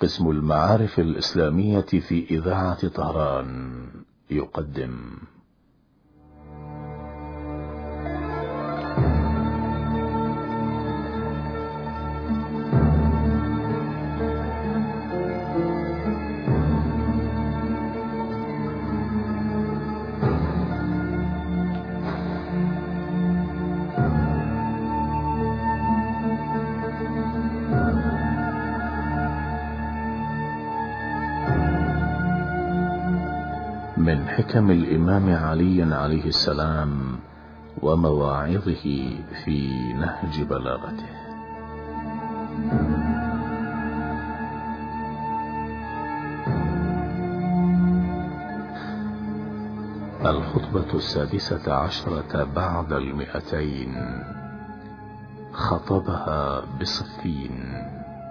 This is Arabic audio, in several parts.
قسم المعارف الإسلامية في إذاعة طهران يقدم من حكم الإمام علي عليه السلام ومواعظه في نهج بلاغته. الخطبة 16 بعد 200. خطبها بصفين.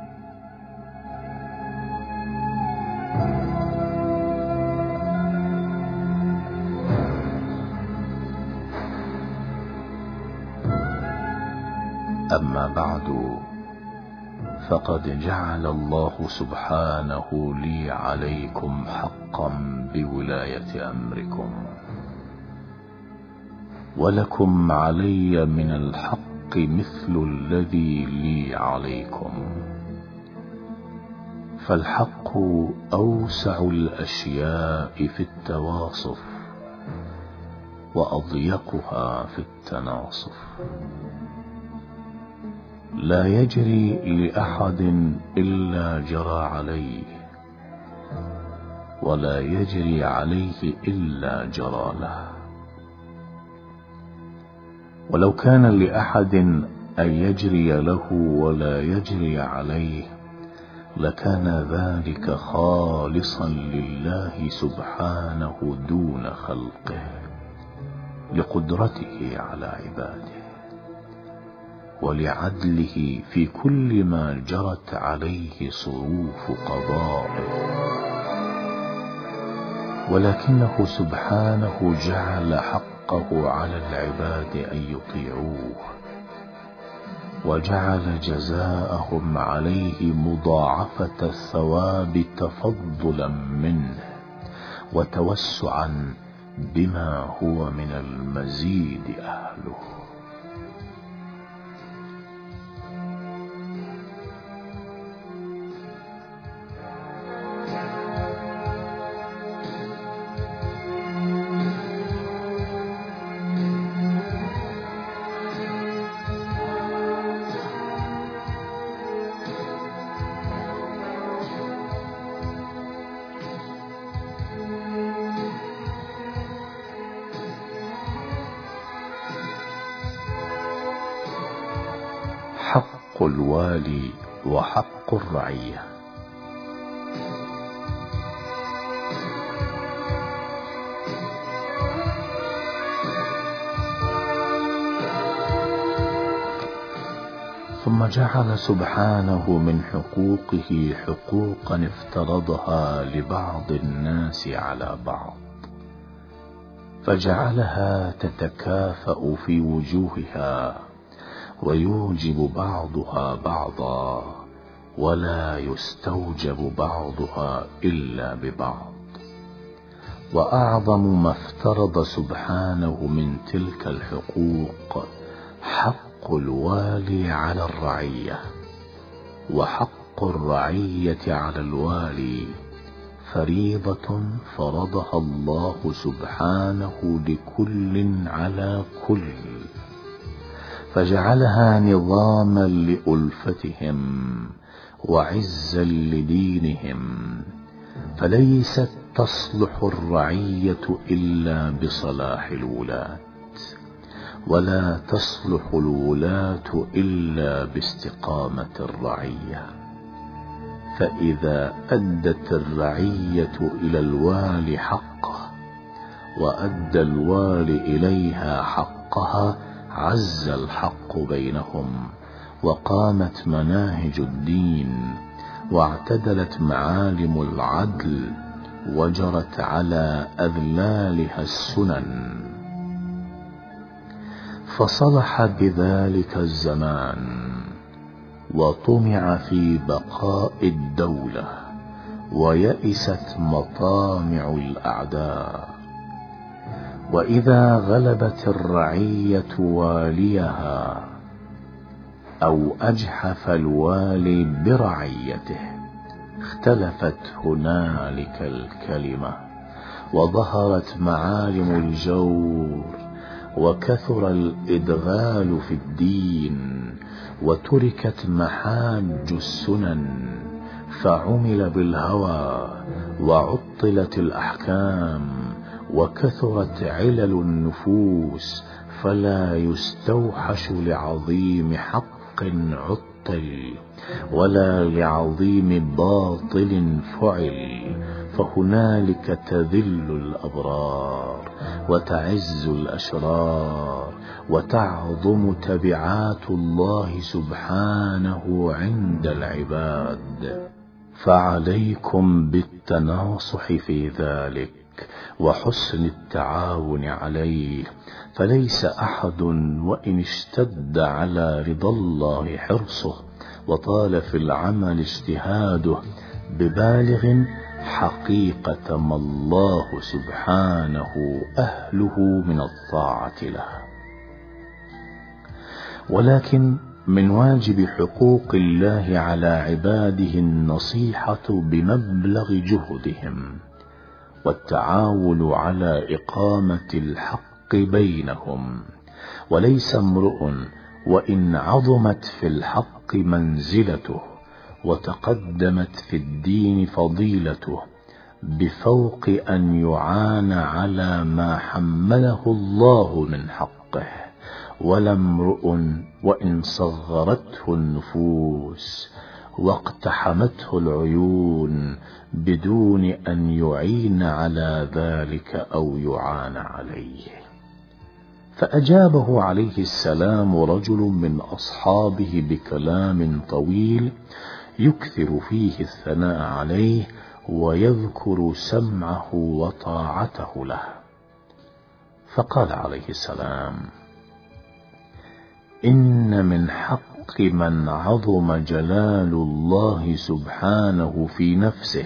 أما بعد، فقد جعل الله سبحانه لي عليكم حقا بولاية أمركم، ولكم علي من الحق مثل الذي لي عليكم، فالحق أوسع الأشياء في التواصف وأضيقها في التناصف. لا يجري لأحد إلا جرى عليه، ولا يجري عليه إلا جرى له. ولو كان لأحد أن يجري له ولا يجري عليه، لكان ذلك خالصا لله سبحانه دون خلقه، لقدرته على عباده ولعدله في كل ما جرت عليه صروف قضائه. ولكنه سبحانه جعل حقه على العباد أن يطيعوه، وجعل جزاءهم عليه مضاعفة الثواب تفضلا منه وتوسعا بما هو من المزيد أهله. حق الوالي وحق الرعية. ثم جعل سبحانه من حقوقه حقوقا افترضها لبعض الناس على بعض، فجعلها تتكافأ في وجوهها، ويوجب بعضها بعضا، ولا يستوجب بعضها إلا ببعض. وأعظم ما افترض سبحانه من تلك الحقوق حق الوالي على الرعية، وحق الرعية على الوالي فريضة فرضها الله سبحانه لكل على كل، فجعلها نظاما لألفتهم وعزا لدينهم. فليست تصلح الرعية إلا بصلاح الولاة، ولا تصلح الولاة إلا باستقامة الرعية. فإذا أدت الرعية إلى الوالي حقه، وأدى الوالي إليها حقها، عز الحق بينهم، وقامت مناهج الدين، واعتدلت معالم العدل، وجرت على أذلالها السنن. فصلح بذلك الزمان، وطمع في بقاء الدولة، ويئست مطامع الأعداء. وإذا غلبت الرعية واليها أو أجحف الوالي برعيته، اختلفت هنالك الكلمة، وظهرت معالم الجور، وكثر الإدغال في الدين، وتركت محاج السنن، فعمل بالهوى، وعطلت الأحكام، وكثرت علل النفوس، فلا يستوحش لعظيم حق عطل، ولا لعظيم باطل فعل، فهنالك تذل الأبرار، وتعز الأشرار، وتعظم تبعات الله سبحانه عند العباد. فعليكم بالتناصح في ذلك، وحسن التعاون عليه، فليس أحد وإن اشتد على رضا الله حرصه وطال في العمل اجتهاده ببالغ حقيقة ما الله سبحانه أهله من الطاعة له. ولكن من واجب حقوق الله على عباده النصيحة بمبلغ جهدهم، والتعاون على إقامة الحق بينهم. وليس امرؤ وإن عظمت في الحق منزلته وتقدمت في الدين فضيلته بفوق أن يعان على ما حمله الله من حقه، ولا امرؤ وإن صغرته النفوس واقتحمته العيون بدون أن يعين على ذلك أو يعان عليه. فأجابه عليه السلام رجل من أصحابه بكلام طويل يكثر فيه الثناء عليه، ويذكر سمعه وطاعته له. فقال عليه السلام: إن من حق من عظم جلال الله سبحانه في نفسه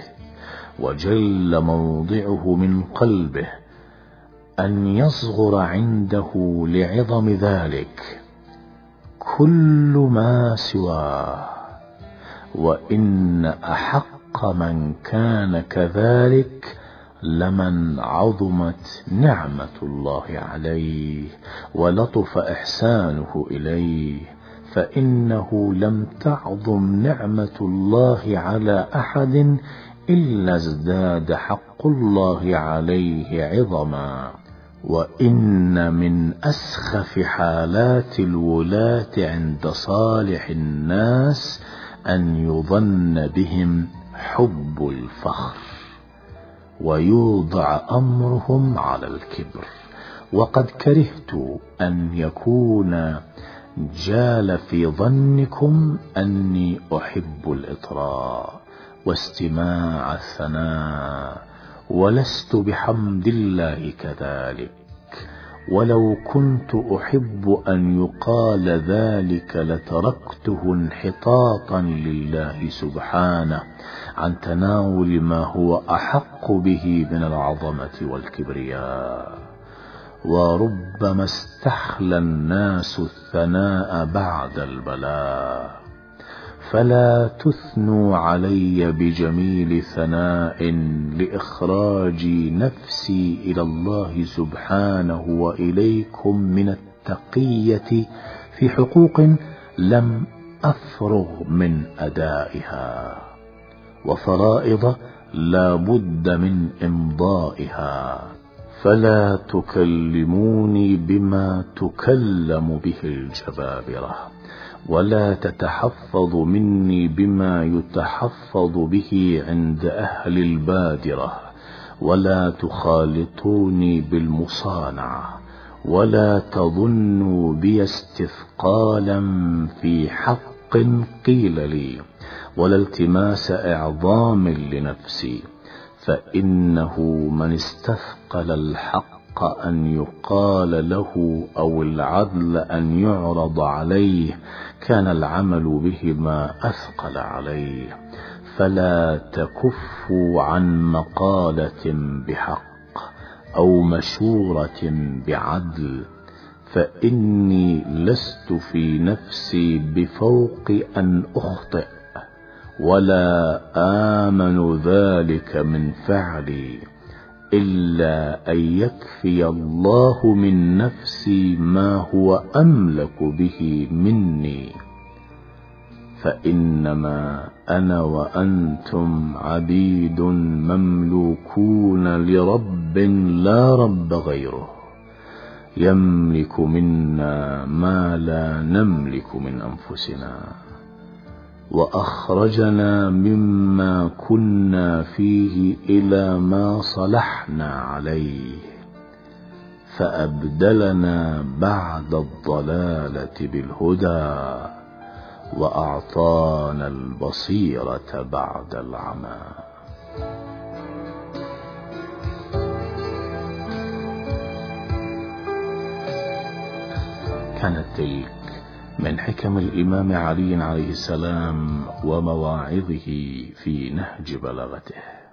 وجل موضعه من قلبه أن يصغر عنده لعظم ذلك كل ما سواه، وإن أحق من كان كذلك لمن عظمت نعمة الله عليه ولطف إحسانه إليه، فإنه لم تعظم نعمة الله على أحد إلا ازداد حق الله عليه عظما. وإن من أسخف حالات الولاة عند صالح الناس أن يظن بهم حب الفخر، ويوضع أمرهم على الكبر. وقد كرهت أن يكون جال في ظنكم أني أحب الإطراء واستماع الثناء، ولست بحمد الله كذلك. ولو كنت أحب أن يقال ذلك لتركته انحطاطا لله سبحانه عن تناول ما هو أحق به من العظمة والكبرياء. وربما استحلى الناس الثناء بعد البلاء، فلا تثنوا علي بجميل ثناء لإخراج نفسي إلى الله سبحانه وإليكم من التقية في حقوق لم أفرغ من أدائها، وفرائض لا بد من إمضائها. فلا تكلموني بما تكلم به الجبابرة، ولا تتحفظ مني بما يتحفظ به عند أهل البادرة، ولا تخالطوني بالمصانعة، ولا تظنوا بي استثقالا في حق قيل لي، ولا التماس إعظام لنفسي، فإنه من استثقل الحق أن يقال له أو العدل أن يعرض عليه كان العمل بهما أثقل عليه. فلا تكفوا عن مقالة بحق أو مشورة بعدل، فإني لست في نفسي بفوق أن أخطئ، ولا آمن ذلك من فعلي، إلا أن يكفي الله من نفسي ما هو أملك به مني. فإنما أنا وأنتم عبيد مملوكون لرب لا رب غيره، يملك منا ما لا نملك من أنفسنا، وأخرجنا مما كنا فيه إلى ما صلحنا عليه، فأبدلنا بعد الضلالة بالهدى، وأعطانا البصيرة بعد العمى. كانت تلك من حكم الإمام علي عليه السلام ومواعظه في نهج بلاغته.